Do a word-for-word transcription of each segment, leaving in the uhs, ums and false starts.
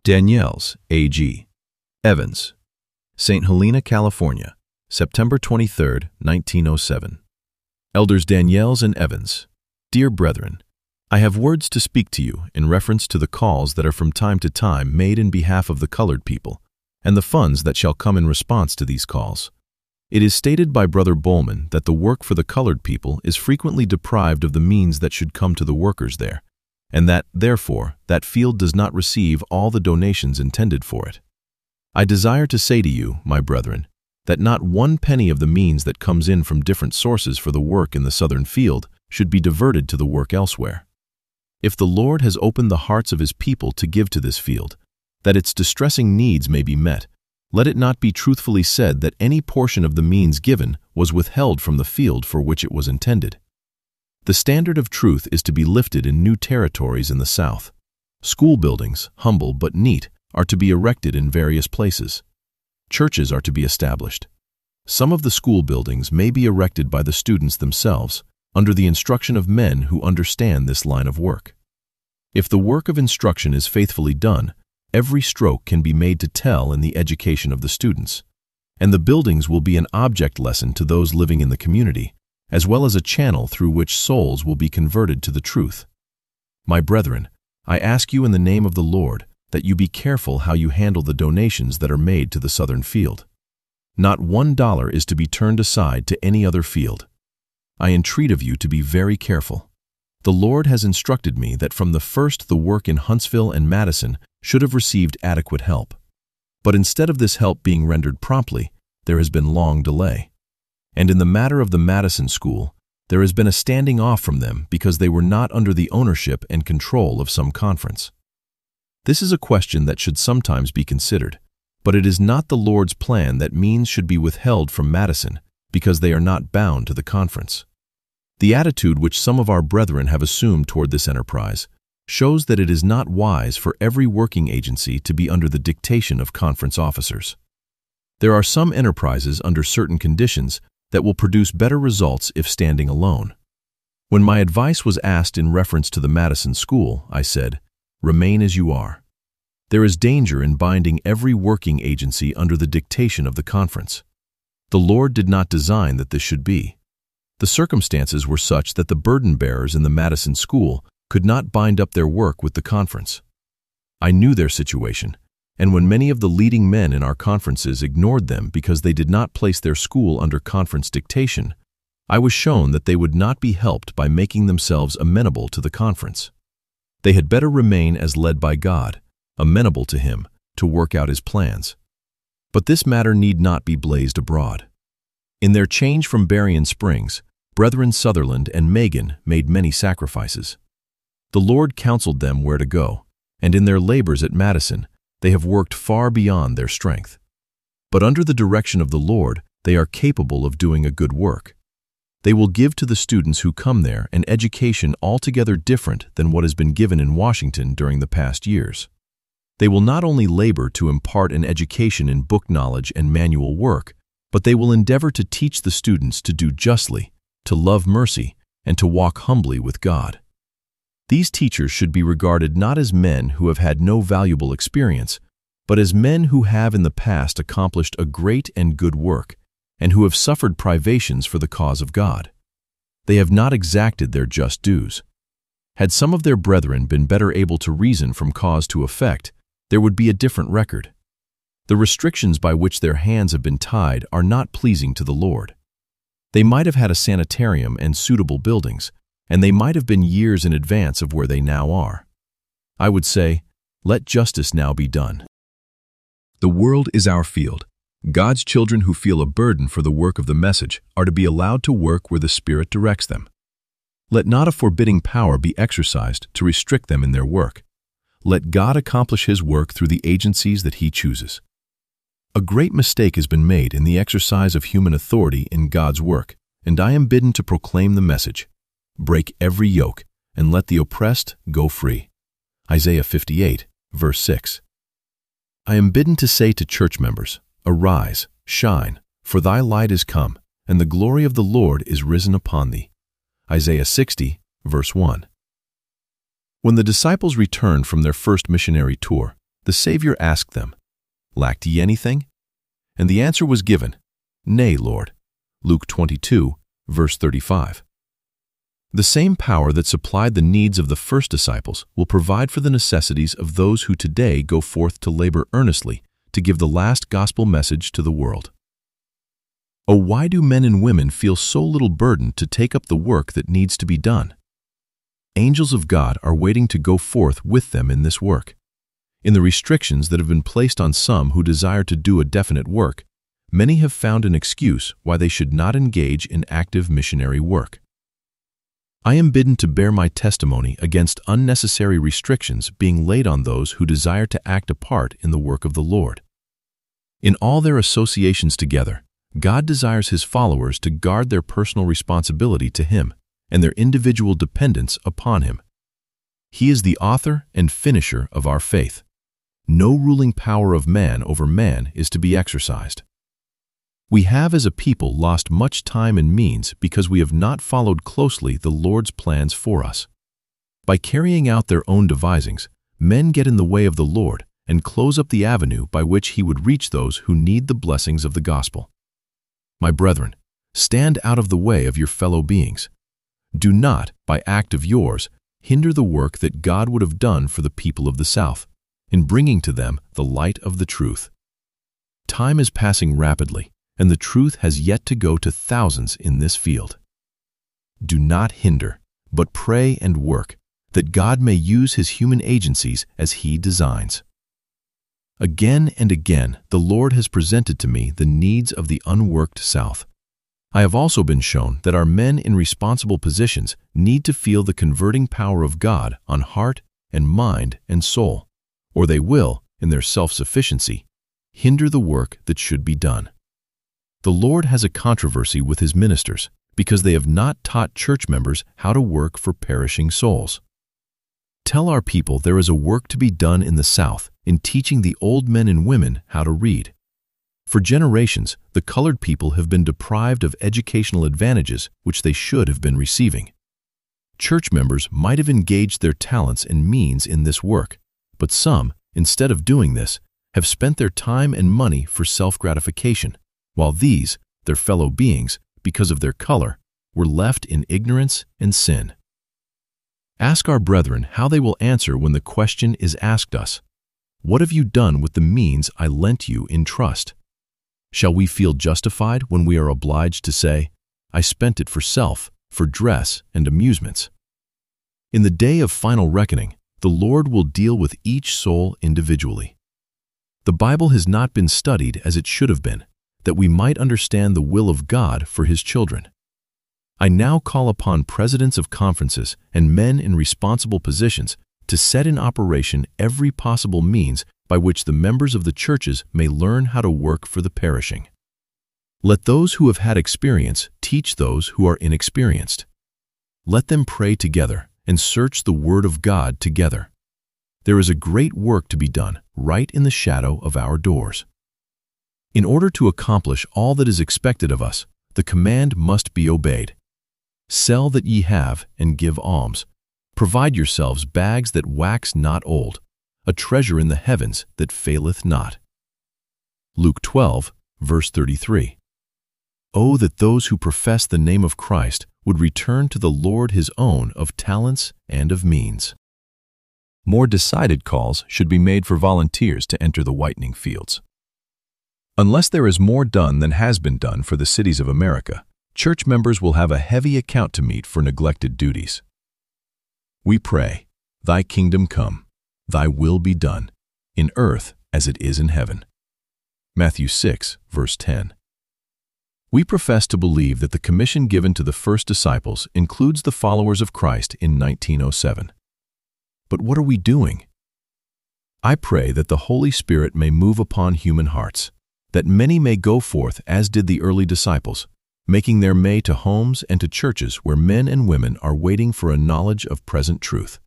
Daniels, A G Evans, Saint Helena, California, September twenty-third, nineteen oh seven. Elders Daniels and Evans, dear brethren, I have words to speak to you in reference to the calls that are from time to time made in behalf of the colored people, and the funds that shall come in response to these calls. It is stated by Brother Bowman that the work for the colored people is frequently deprived of the means that should come to the workers there, and that, therefore, that field does not receive all the donations intended for it. I desire to say to you, my brethren, that not one penny of the means that comes in from different sources for the work in the southern field should be diverted to the work elsewhere. If the Lord has opened the hearts of His people to give to this field, that its distressing needs may be met, let it not be truthfully said that any portion of the means given was withheld from the field for which it was intended. The standard of truth is to be lifted in new territories in the South. School buildings, humble but neat, are to be erected in various places. Churches are to be established. Some of the school buildings may be erected by the students themselves, under the instruction of men who understand this line of work. If the work of instruction is faithfully done, every stroke can be made to tell in the education of the students, and the buildings will be an object lesson to those living in the community, as well as a channel through which souls will be converted to the truth. My brethren, I ask you in the name of the Lord that you be careful how you handle the donations that are made to the southern field. Not one dollar is to be turned aside to any other field. I entreat of you to be very careful. The Lord has instructed me that from the first the work in Huntsville and Madison should have received adequate help. But instead of this help being rendered promptly, there has been long delay. And in the matter of the Madison School, there has been a standing off from them because they were not under the ownership and control of some conference. This is a question that should sometimes be considered, but it is not the Lord's plan that means should be withheld from Madison because they are not bound to the conference. The attitude which some of our brethren have assumed toward this enterprise shows that it is not wise for every working agency to be under the dictation of conference officers. There are some enterprises under certain conditions that will produce better results if standing alone. When my advice was asked in reference to the Madison School, I said, "Remain as you are." There is danger in binding every working agency under the dictation of the conference. The Lord did not design that this should be. The circumstances were such that the burden-bearers in the Madison School could not bind up their work with the conference. I knew their situation, and when many of the leading men in our conferences ignored them because they did not place their school under conference dictation, I was shown that they would not be helped by making themselves amenable to the conference. They had better remain as led by God, amenable to Him, to work out His plans. But this matter need not be blazed abroad. In their change from Berrien Springs, Brethren Sutherland and Megan made many sacrifices. The Lord counseled them where to go, and in their labors at Madison, they have worked far beyond their strength. But under the direction of the Lord, they are capable of doing a good work. They will give to the students who come there an education altogether different than what has been given in Washington during the past years. They will not only labor to impart an education in book knowledge and manual work, but they will endeavor to teach the students to do justly, to love mercy, and to walk humbly with God. These teachers should be regarded not as men who have had no valuable experience, but as men who have in the past accomplished a great and good work, and who have suffered privations for the cause of God. They have not exacted their just dues. Had some of their brethren been better able to reason from cause to effect, there would be a different record. The restrictions by which their hands have been tied are not pleasing to the Lord. They might have had a sanitarium and suitable buildings, and they might have been years in advance of where they now are. I would say, let justice now be done. The world is our field. God's children who feel a burden for the work of the message are to be allowed to work where the Spirit directs them. Let not a forbidding power be exercised to restrict them in their work. Let God accomplish His work through the agencies that He chooses. A great mistake has been made in the exercise of human authority in God's work, and I am bidden to proclaim the message. Break every yoke, and let the oppressed go free. Isaiah fifty-eight, verse six. I am bidden to say to church members, Arise, shine, for thy light is come, and the glory of the Lord is risen upon thee. Isaiah sixty, verse one. When the disciples returned from their first missionary tour, the Savior asked them, "Lacked ye anything?" And the answer was given, "Nay, Lord." Luke twenty-two, verse thirty-five. The same power that supplied the needs of the first disciples will provide for the necessities of those who today go forth to labor earnestly to give the last gospel message to the world. Oh, why do men and women feel so little burden to take up the work that needs to be done? Angels of God are waiting to go forth with them in this work. In the restrictions that have been placed on some who desire to do a definite work, many have found an excuse why they should not engage in active missionary work. I am bidden to bear my testimony against unnecessary restrictions being laid on those who desire to act a part in the work of the Lord. In all their associations together, God desires His followers to guard their personal responsibility to Him and their individual dependence upon Him. He is the author and finisher of our faith. No ruling power of man over man is to be exercised. We have as a people lost much time and means because we have not followed closely the Lord's plans for us. By carrying out their own devisings, men get in the way of the Lord and close up the avenue by which He would reach those who need the blessings of the gospel. My brethren, stand out of the way of your fellow beings. Do not, by act of yours, hinder the work that God would have done for the people of the South, in bringing to them the light of the truth. Time is passing rapidly, and the truth has yet to go to thousands in this field. Do not hinder, but pray and work, that God may use His human agencies as He designs. Again and again, the Lord has presented to me the needs of the unworked South. I have also been shown that our men in responsible positions need to feel the converting power of God on heart and mind and soul, or they will, in their self-sufficiency, hinder the work that should be done. The Lord has a controversy with His ministers because they have not taught church members how to work for perishing souls. Tell our people there is a work to be done in the South in teaching the old men and women how to read. For generations, the colored people have been deprived of educational advantages which they should have been receiving. Church members might have engaged their talents and means in this work, but some, instead of doing this, have spent their time and money for self-gratification, while these, their fellow beings, because of their color, were left in ignorance and sin. Ask our brethren how they will answer when the question is asked us, "What have you done with the means I lent you in trust?" Shall we feel justified when we are obliged to say, "I spent it for self, for dress and amusements"? In the day of final reckoning, the Lord will deal with each soul individually. The Bible has not been studied as it should have been, that we might understand the will of God for His children. I now call upon presidents of conferences and men in responsible positions to set in operation every possible means by which the members of the churches may learn how to work for the perishing. Let those who have had experience teach those who are inexperienced. Let them pray together and search the Word of God together. There is a great work to be done right in the shadow of our doors. In order to accomplish all that is expected of us, the command must be obeyed. Sell that ye have and give alms. Provide yourselves bags that wax not old, a treasure in the heavens that faileth not. Luke twelve, verse thirty-three. Oh, that those who profess the name of Christ would return to the Lord His own of talents and of means. More decided calls should be made for volunteers to enter the whitening fields. Unless there is more done than has been done for the cities of America, church members will have a heavy account to meet for neglected duties. We pray, "Thy kingdom come, Thy will be done, in earth as it is in heaven." Matthew six, verse ten. We profess to believe that the commission given to the first disciples includes the followers of Christ in nineteen oh seven. But what are we doing? I pray that the Holy Spirit may move upon human hearts, that many may go forth as did the early disciples, making their way to homes and to churches where men and women are waiting for a knowledge of present truth.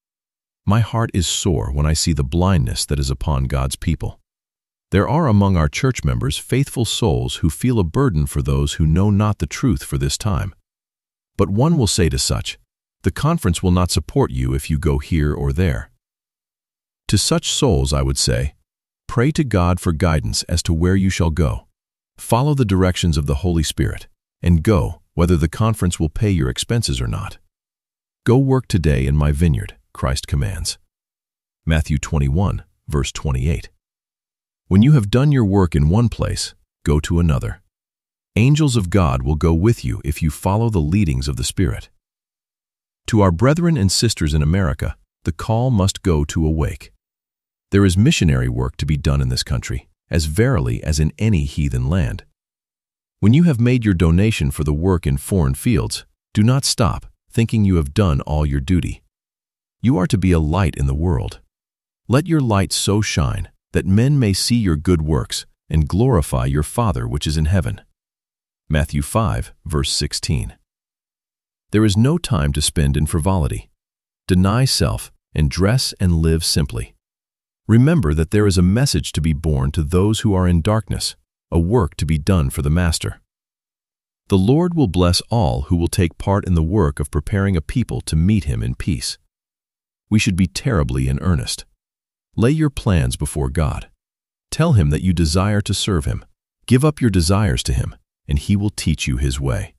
My heart is sore when I see the blindness that is upon God's people. There are among our church members faithful souls who feel a burden for those who know not the truth for this time. But one will say to such, "The conference will not support you if you go here or there." To such souls, I would say, pray to God for guidance as to where you shall go. Follow the directions of the Holy Spirit, and go, whether the conference will pay your expenses or not. Go work today in my vineyard, Christ commands. Matthew twenty-one, verse twenty-eight. When you have done your work in one place, go to another. Angels of God will go with you if you follow the leadings of the Spirit. To our brethren and sisters in America, the call must go to awake. There is missionary work to be done in this country, as verily as in any heathen land. When you have made your donation for the work in foreign fields, do not stop, thinking you have done all your duty. You are to be a light in the world. Let your light so shine that men may see your good works and glorify your Father which is in heaven. Matthew five, verse sixteen. There is no time to spend in frivolity. Deny self and dress and live simply. Remember that there is a message to be borne to those who are in darkness, a work to be done for the Master. The Lord will bless all who will take part in the work of preparing a people to meet Him in peace. We should be terribly in earnest. Lay your plans before God. Tell Him that you desire to serve Him. Give up your desires to Him, and He will teach you His way.